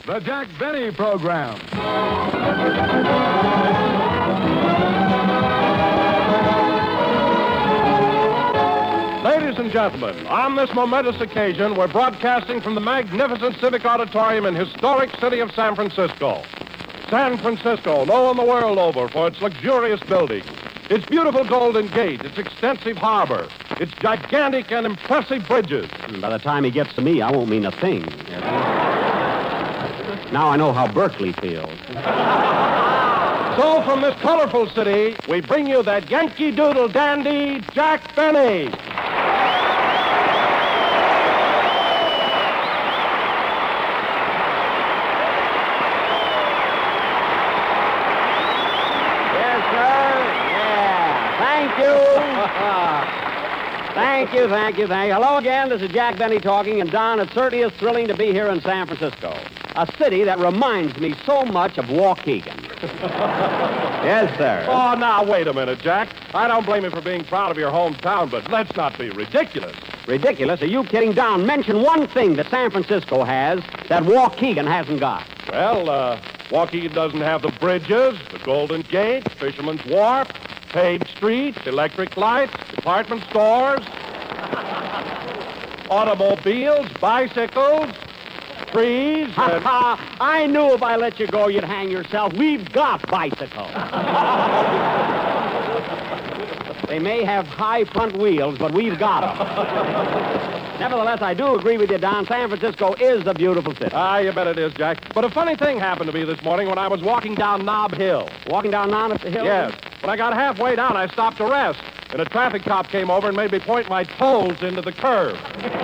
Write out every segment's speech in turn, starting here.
The Jack Benny Program. Ladies and gentlemen, on this momentous occasion, we're broadcasting from the magnificent Civic Auditorium in historic city of San Francisco. San Francisco, known the world over for its luxurious buildings, its beautiful Golden Gate, its extensive harbor, its gigantic and impressive bridges. By the time he gets to me, I won't mean a thing. Now I know how Berkeley feels. So from this colorful city, we bring you that Yankee Doodle dandy, Jack Benny. Thank you. Hello again, this is Jack Benny talking, and Don, it certainly is thrilling to be here in San Francisco, a city that reminds me so much of Waukegan. Yes, sir. Oh, now, wait a minute, Jack. I don't blame you for being proud of your hometown, but let's not be ridiculous. Ridiculous? Are you kidding? Don, mention one thing that San Francisco has that Waukegan hasn't got. Well, Waukegan doesn't have the bridges, the Golden Gate, Fisherman's Wharf, paved streets, electric lights, department stores, automobiles, bicycles, trees, and... I knew if I let you go, you'd hang yourself. We've got bicycles. They may have high front wheels, but we've got them. Nevertheless, I do agree with you, Don. San Francisco is a beautiful city. You bet it is, Jack. But a funny thing happened to me this morning when I was walking down Nob Hill. Walking down Nob Hill? Yes. When I got halfway down, I stopped to rest, and a traffic cop came over and made me point my toes into the curb.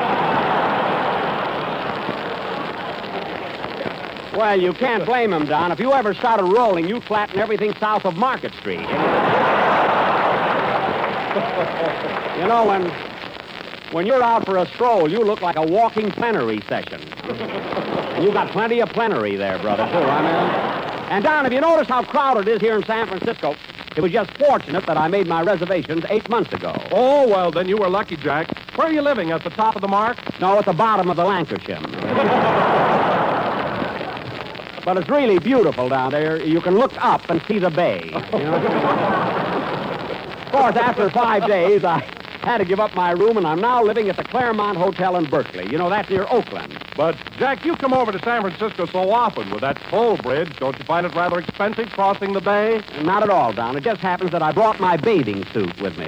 Well, you can't blame him, Don. If you ever started rolling, you'd flatten everything south of Market Street. You know, when you're out for a stroll, you look like a walking plenary session. And you got plenty of plenary there, brother, too, I mean. And, Don, have you noticed how crowded it is here in San Francisco? It was just fortunate that I made my reservations 8 months ago. Oh, well, then you were lucky, Jack. Where are you living, at the top of the mark? No, at the bottom of the Lancashire. But it's really beautiful down there. You can look up and see the bay. You know? Of course, after 5 days, I had to give up my room, and I'm now living at the Claremont Hotel in Berkeley. You know, that's near Oakland. But, Jack, you come over to San Francisco so often with that toll bridge. Don't you find it rather expensive crossing the bay? Not at all, Don. It just happens that I brought my bathing suit with me.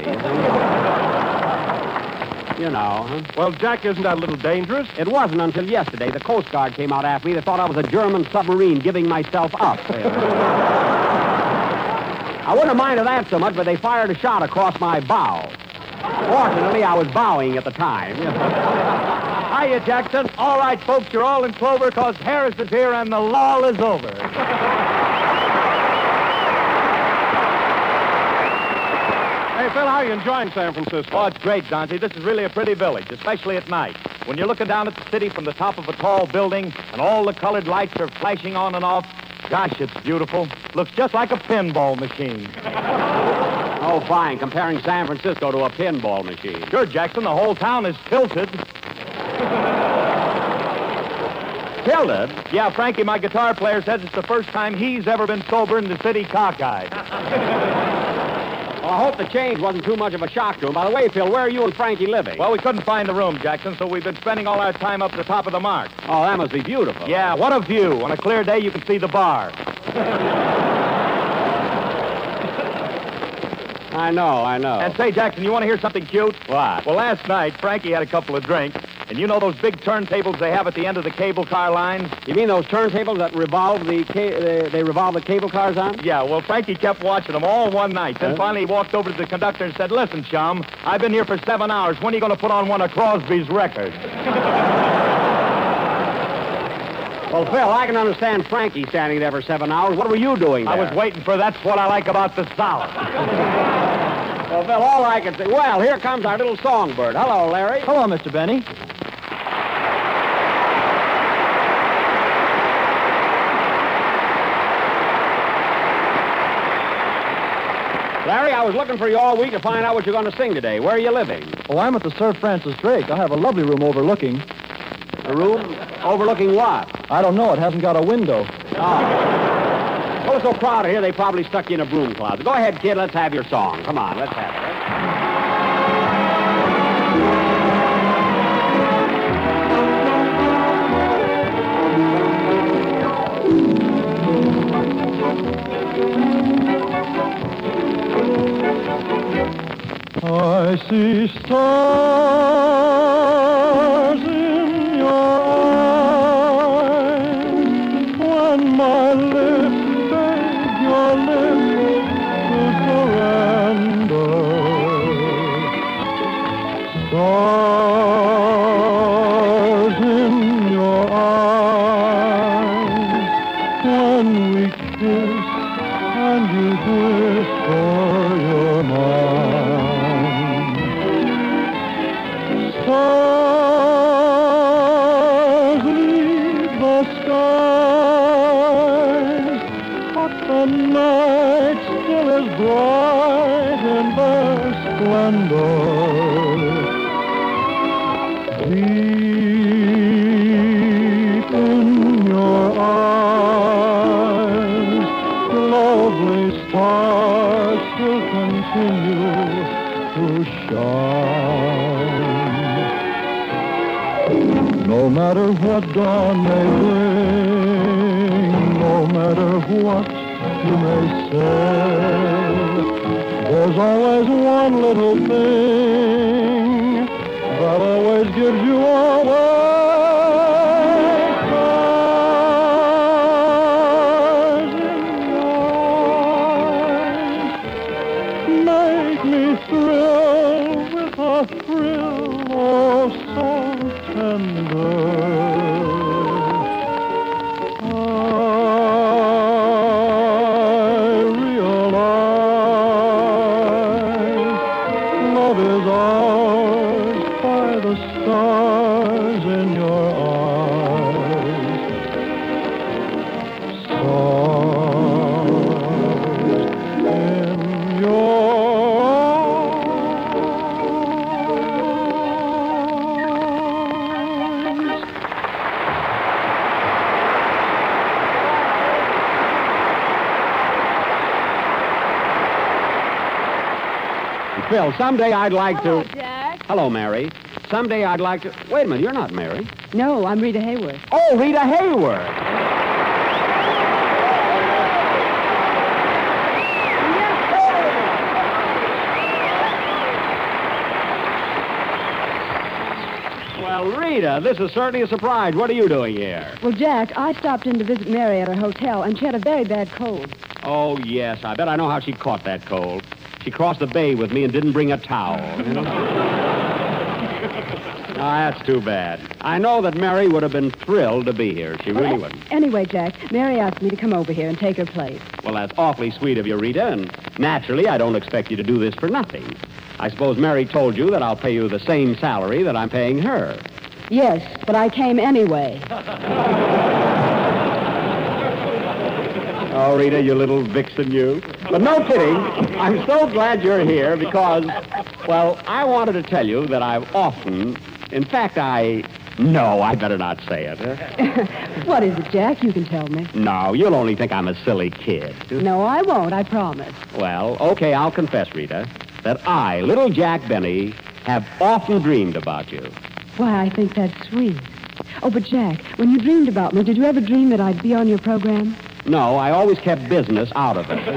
You know, huh? Well, Jack, isn't that a little dangerous? It wasn't until yesterday. The Coast Guard came out after me. They thought I was a German submarine giving myself up. I wouldn't have minded that so much, but they fired a shot across my bow. Fortunately, I was bowing at the time. Hiya, Jackson. All right, folks, you're all in clover because Harris is here and the lull is over. Hey, Phil, how are you enjoying San Francisco? Oh, it's great, Dante. This is really a pretty village, especially at night. When you're looking down at the city from the top of a tall building and all the colored lights are flashing on and off, gosh, it's beautiful. Looks just like a pinball machine. Oh, fine. Comparing San Francisco to a pinball machine. Sure, Jackson, the whole town is tilted. Tilted? Yeah, Frankie, my guitar player, says it's the first time he's ever been sober in the city cockeyed. Well, I hope the change wasn't too much of a shock to him. By the way, Phil, where are you and Frankie living? Well, we couldn't find the room, Jackson, so we've been spending all our time up at the top of the mark. Oh, that must be beautiful. Yeah, what a view. On a clear day, you can see the bar. I know. And say, Jackson, you want to hear something cute? What? Well, last night, Frankie had a couple of drinks, and you know those big turntables they have at the end of the cable car lines? You mean those turntables that revolve they revolve the cable cars on? Yeah, well, Frankie kept watching them all one night. Then finally he walked over to the conductor and said, "Listen, chum, I've been here for 7 hours. When are you going to put on one of Crosby's records?" Well, Phil, I can understand Frankie standing there for 7 hours. What were you doing there? I was waiting for That's What I Like About the South. Well, Phil, all I can say... Well, here comes our little songbird. Hello, Larry. Hello, Mr. Benny. Larry, I was looking for you all week to find out what you're going to sing today. Where are you living? Oh, I'm at the Sir Francis Drake. I have a lovely room overlooking. A room? Overlooking what? I don't know. It hasn't got a window. Well, it's so crowded here, they probably stuck you in a broom closet. Go ahead, kid. Let's have your song. Come on, let's have it. I see stars in your eyes when my lips beg your lips to surrender. Stars in your eyes when we kiss and you whisper your mind. Stars leave the skies, but the night still is bright in their splendor. Deep in your eyes, lovely stars still continue to shine. No matter what dawn may bring, no matter what you may say, there's always one little thing that always gives you away. Stars in your eyes make me thrill with a thrill oh so tender. I realize love is ours by the stars in your eyes. Stars in your eyes. Phil, someday I'd like Hello, to... Jack. Hello, Mary. Someday I'd like to... Wait a minute, you're not Mary. No, I'm Rita Hayworth. Oh, Rita Hayworth. Well, Rita, this is certainly a surprise. What are you doing here? Well, Jack, I stopped in to visit Mary at her hotel, and she had a very bad cold. Oh, yes, I bet I know how she caught that cold. She crossed the bay with me and didn't bring a towel. That's too bad. I know that Mary would have been thrilled to be here. She really would. Anyway, Jack, Mary asked me to come over here and take her place. Well, that's awfully sweet of you, Rita, and naturally, I don't expect you to do this for nothing. I suppose Mary told you that I'll pay you the same salary that I'm paying her. Yes, but I came anyway. Oh, Rita, you little vixen, you. But no kidding. I'm so glad you're here because, well, I wanted to tell you that I've often... In fact, No, I better not say it. What is it, Jack? You can tell me. No, you'll only think I'm a silly kid. No, I won't, I promise. Well, okay, I'll confess, Rita, that I, little Jack Benny, have often dreamed about you. Why, I think that's sweet. Oh, but Jack, when you dreamed about me, did you ever dream that I'd be on your program? No, I always kept business out of it.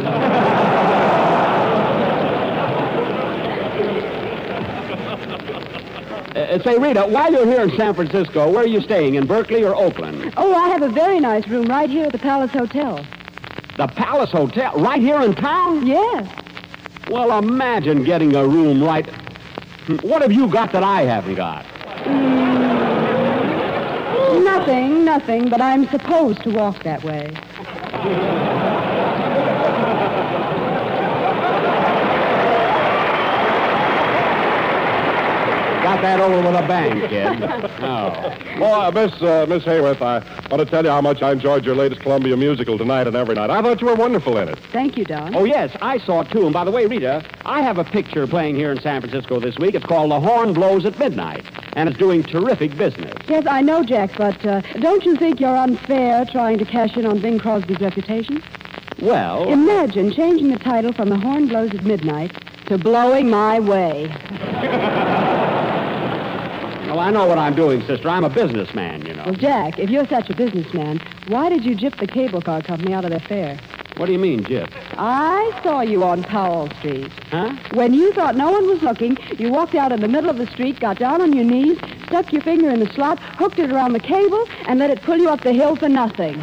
Say, Rita, while you're here in San Francisco, where are you staying, in Berkeley or Oakland? Oh, I have a very nice room right here at the Palace Hotel. The Palace Hotel? Right here in town? Yes. Well, imagine getting a room right... What have you got that I haven't got? Nothing, but I'm supposed to walk that way. Got that over with a bang, kid. Oh. Well, Miss Hayworth, I want to tell you how much I enjoyed your latest Columbia musical tonight and every night. I thought you were wonderful in it. Thank you, Don. Oh, yes, I saw it, too. And by the way, Rita, I have a picture playing here in San Francisco this week. It's called The Horn Blows at Midnight. and is doing terrific business. Yes, I know, Jack, but don't you think you're unfair trying to cash in on Bing Crosby's reputation? Well, Imagine changing the title from The Horn Blows at Midnight to Blowing My Way. well, I know what I'm doing, sister. I'm a businessman, you know. Well, Jack, if you're such a businessman, why did you gyp the cable car company out of their fare? What do you mean, Jip? I saw you on Powell Street. Huh? When you thought no one was looking, you walked out in the middle of the street, got down on your knees, stuck your finger in the slot, hooked it around the cable, and let it pull you up the hill for nothing.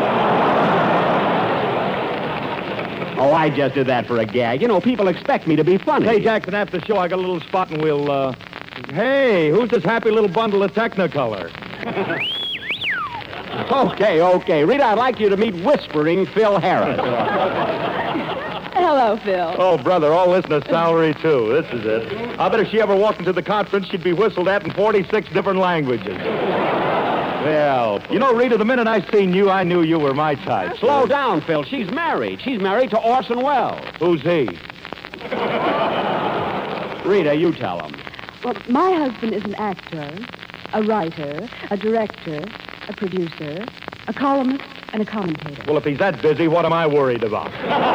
Oh, I just did that for a gag. You know, people expect me to be funny. Hey, Jackson, after the show, I got a little spot, and we'll, Hey, who's this happy little bundle of Technicolor? Okay. Rita, I'd like you to meet Whispering Phil Harris. Hello, Phil. Oh, brother, all this and a salary, too. This is it. I bet if she ever walked into the conference, she'd be whistled at in 46 different languages. Well, you know, Rita, the minute I seen you, I knew you were my type. Slow down, Phil. She's married. She's married to Orson Welles. Who's he? Rita, you tell him. Well, my husband is an actor, a writer, a director, a producer, a columnist, and a commentator. Well, if he's that busy, what am I worried about?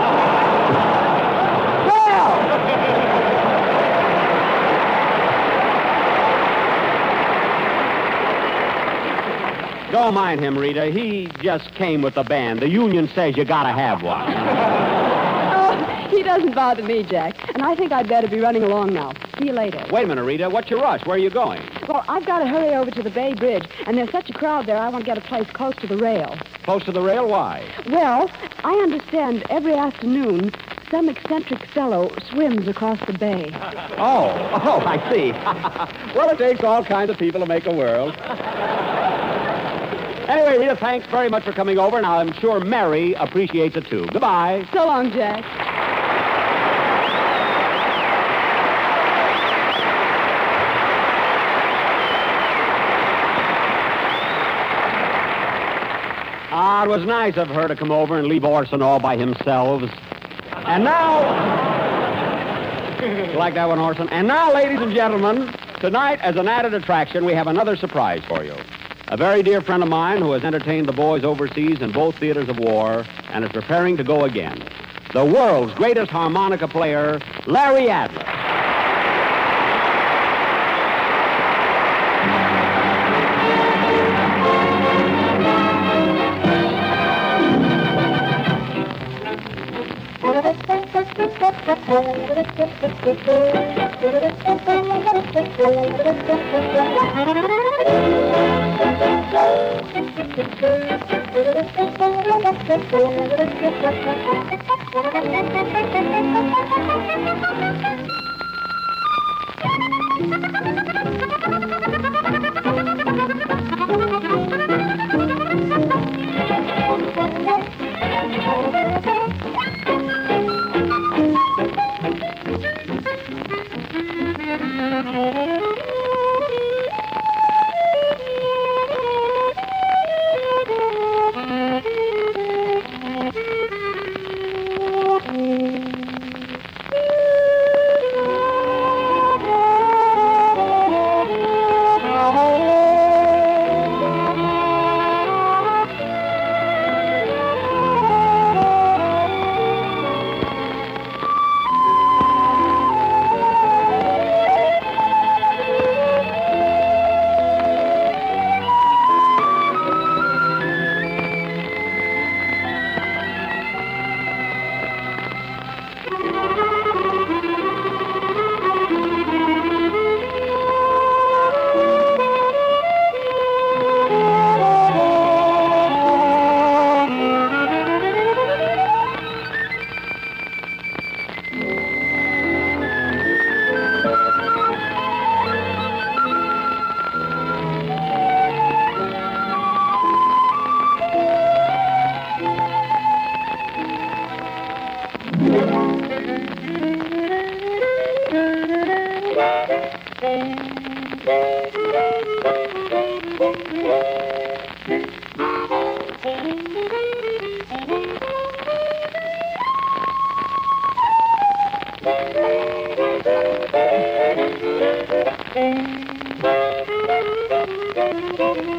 Don't mind him, Rita. He just came with the band. The union says you gotta have one. Oh, he doesn't bother me, Jack. And I think I'd better be running along now. See you later. Wait a minute, Rita. What's your rush? Where are you going? Well, I've got to hurry over to the Bay Bridge, and there's such a crowd there, I want to get a place close to the rail. Close to the rail? Why? Well, I understand every afternoon some eccentric fellow swims across the bay. Oh, I see. Well, it takes all kinds of people to make a world. Anyway, Rita, thanks very much for coming over, and I'm sure Mary appreciates it, too. Goodbye. So long, Jack. It was nice of her to come over and leave Orson all by himself. And now... You like that one, Orson? And now, ladies and gentlemen, tonight, as an added attraction, we have another surprise for you. A very dear friend of mine who has entertained the boys overseas in both theaters of war and is preparing to go again. The world's greatest harmonica player, Larry Adler.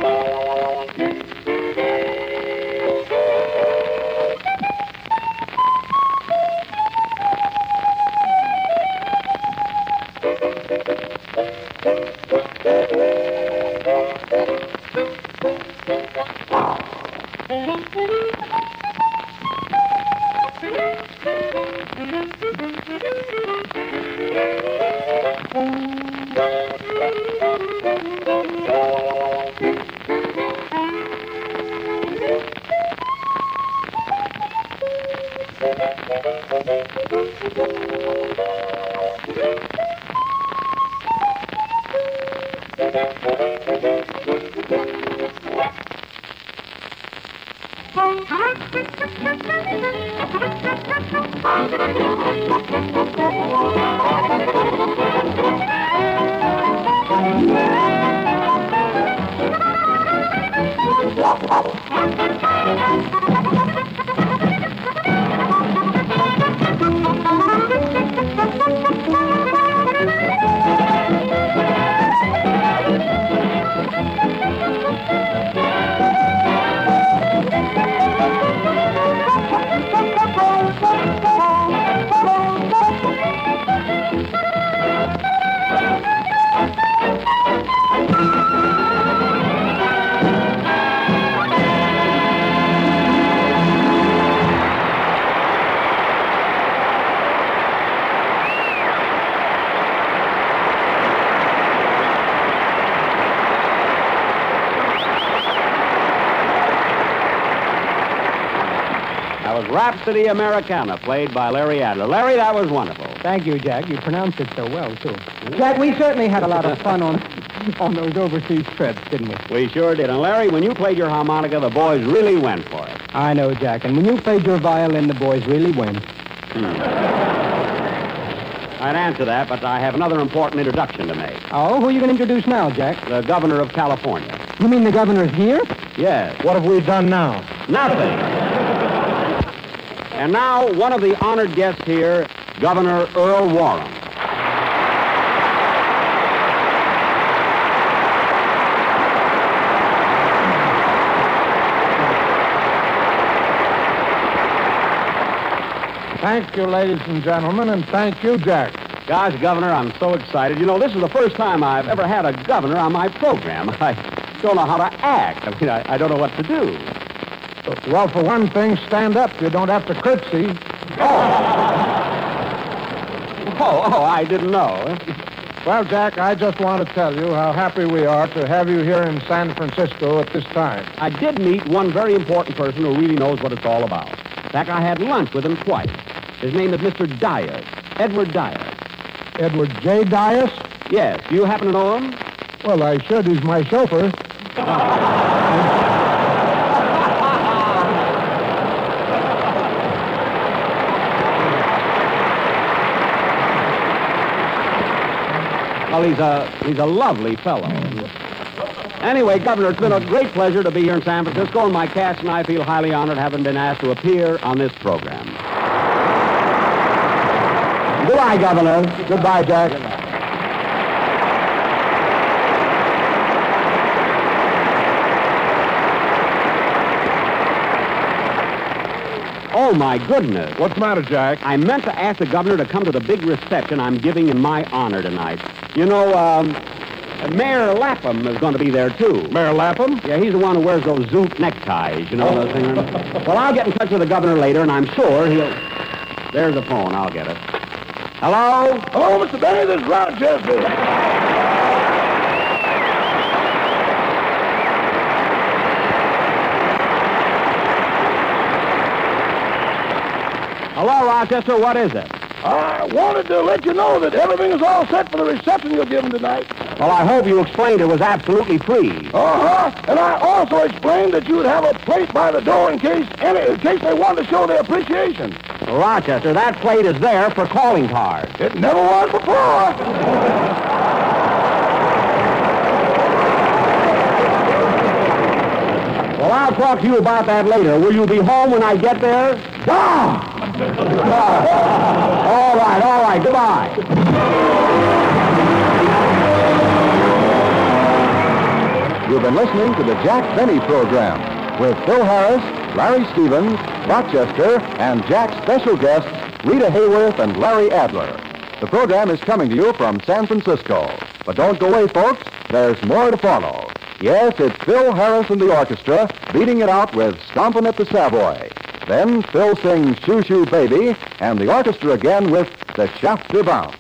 Rhapsody Americana, played by Larry Adler. Larry, that was wonderful. Thank you, Jack. You pronounced it so well, too. Jack, we certainly had a lot of fun on those overseas trips, didn't we? We sure did. And, Larry, when you played your harmonica, the boys really went for it. I know, Jack. And when you played your violin, the boys really went. I'd answer that, but I have another important introduction to make. Oh, who are you going to introduce now, Jack? The governor of California. You mean the governor's here? Yes. What have we done now? Nothing. And now, one of the honored guests here, Governor Earl Warren. Thank you, ladies and gentlemen, and thank you, Jack. Gosh, Governor, I'm so excited. You know, this is the first time I've ever had a governor on my program. I don't know how to act. I mean, I don't know what to do. Well, for one thing, stand up. You don't have to curtsy. Oh, I didn't know. Well, Jack, I just want to tell you how happy we are to have you here in San Francisco at this time. I did meet one very important person who really knows what it's all about. In fact, I had lunch with him twice. His name is Mr. Dias, Edward Dias. Edward J. Dias? Yes. Do you happen to know him? Well, I should. He's my chauffeur. Well, he's a lovely fellow. Anyway, Governor, it's been a great pleasure to be here in San Francisco, and my cast and I feel highly honored having been asked to appear on this program. Goodbye, Governor. Goodbye, Jack. Oh, my goodness. What's the matter, Jack? I meant to ask the governor to come to the big reception I'm giving in my honor tonight. You know, Mayor Lapham is going to be there, too. Mayor Lapham? Yeah, he's the one who wears those zoot neckties, you know, those things. Well, I'll get in touch with the governor later, and I'm sure he'll... There's the phone. I'll get it. Hello? Hello, Mr. Benny. This is Rochester. Hello, Rochester. What is it? I wanted to let you know that everything is all set for the reception you're giving tonight. Well, I hope you explained it was absolutely free. Uh-huh. And I also explained that you would have a plate by the door in case they wanted to show their appreciation. Well, Rochester, that plate is there for calling cards. It never was before. Well, I'll talk to you about that later. Will you be home when I get there? Ah! All right. Goodbye. You've been listening to the Jack Benny Program with Phil Harris, Larry Stevens, Rochester, and Jack's special guests, Rita Hayworth and Larry Adler. The program is coming to you from San Francisco. But don't go away, folks. There's more to follow. Yes, it's Phil Harris and the orchestra beating it out with Stompin' at the Savoy. Then Phil sings Shoo Shoo Baby, and the orchestra again with the Shafter Bounce.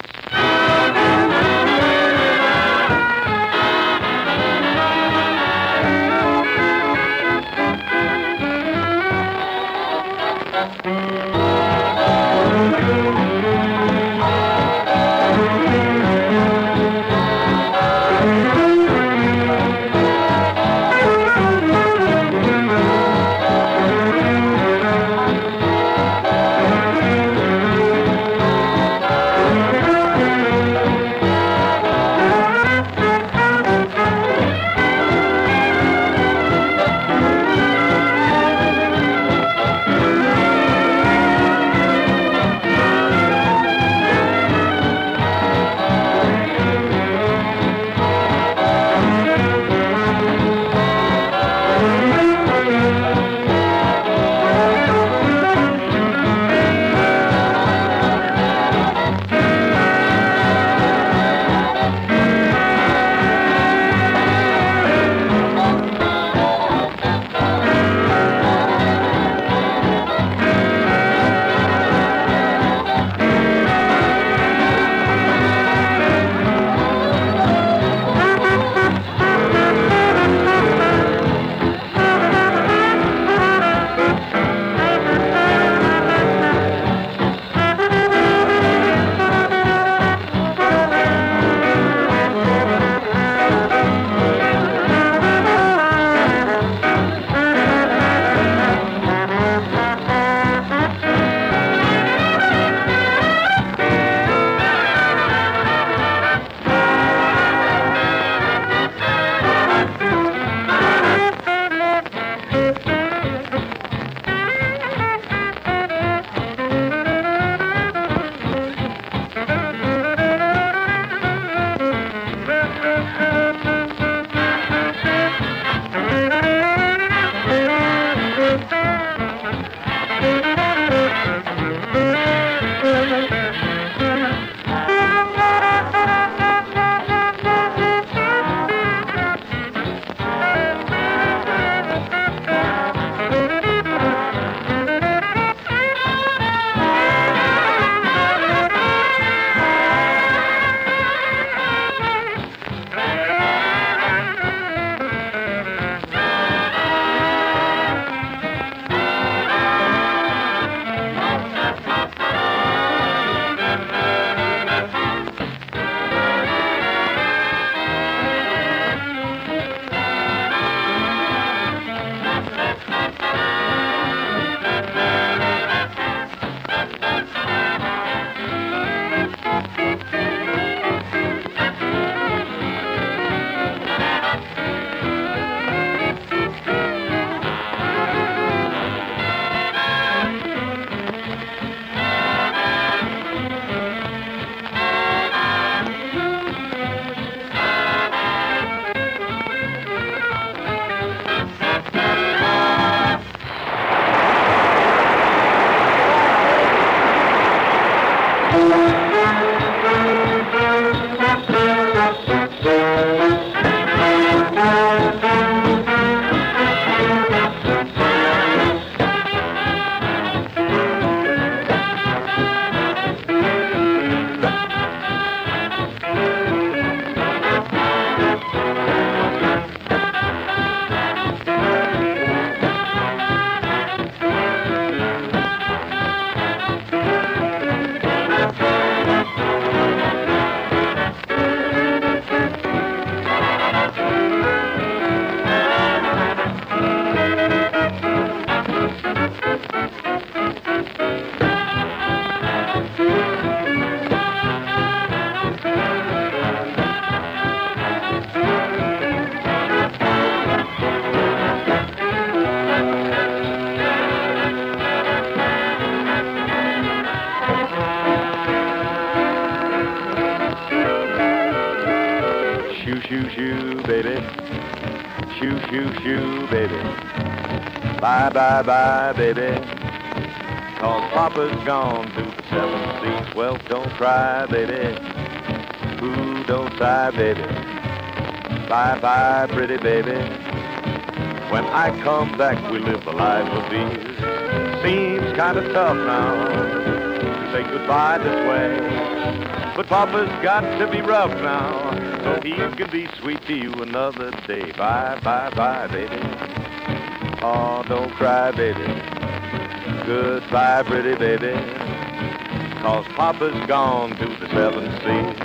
Shoo, shoo, shoo, baby. shoo, shoo, shoo, baby. Bye, bye, bye, baby. 'Cause Papa's gone to the 7 seas. Well, don't cry, baby. Ooh, don't sigh, baby. Bye, bye, pretty baby. When I come back, we live the life of these. Seems kind of tough now to say goodbye this way. But Papa's got to be rough now, so he can be sweet to you another day. Bye, bye, bye, baby. Oh, don't cry, baby. Goodbye, pretty baby. 'Cause Papa's gone to the 7 seas.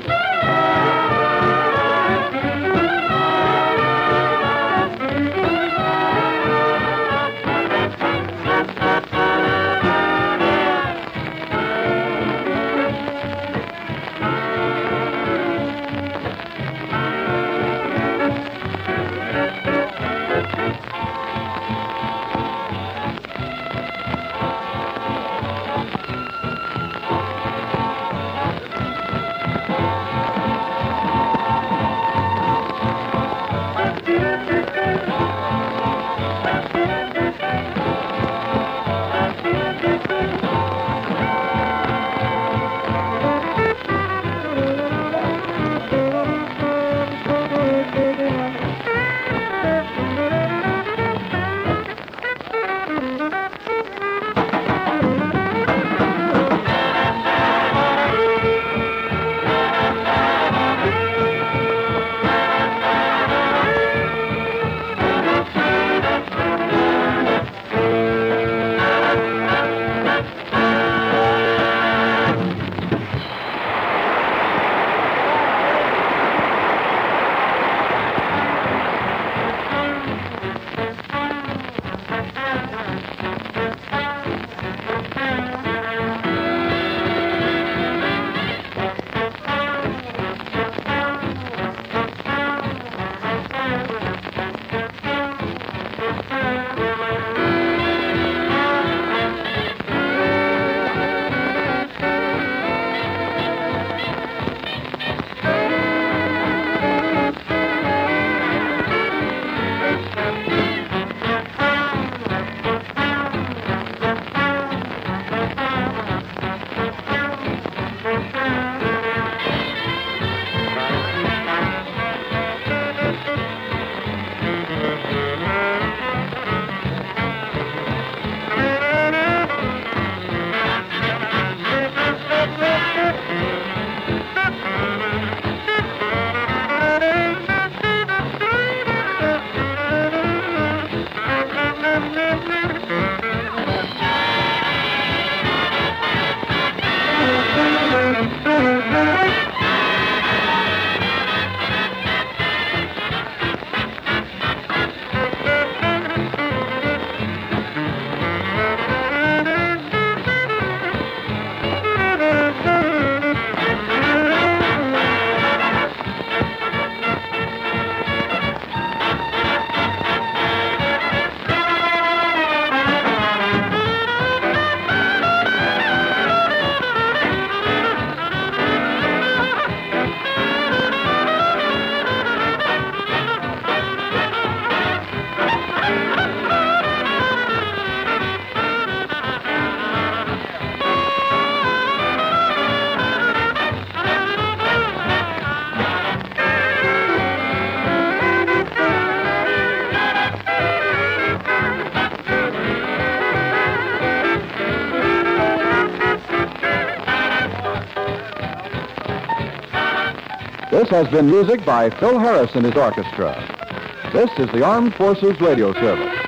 This has been music by Phil Harris and his orchestra. This is the Armed Forces Radio Service.